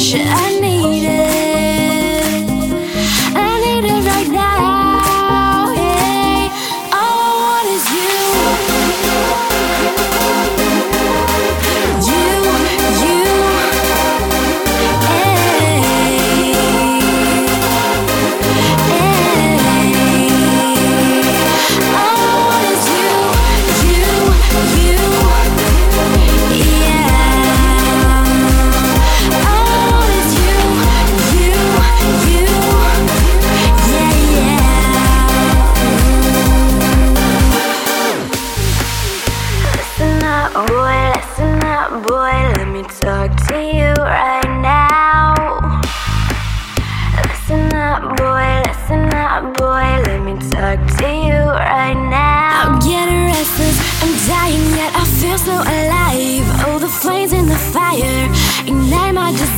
touch, I need it. I need it right now, yeah. All I want is you. You, hey, hey. All I want is you, yeah. Boy, let me talk to you right now. Listen up, boy, let me talk to you right now. I'm getting restless, I'm dying yet I feel so alive. Oh, the flames in the fire ignite my desire.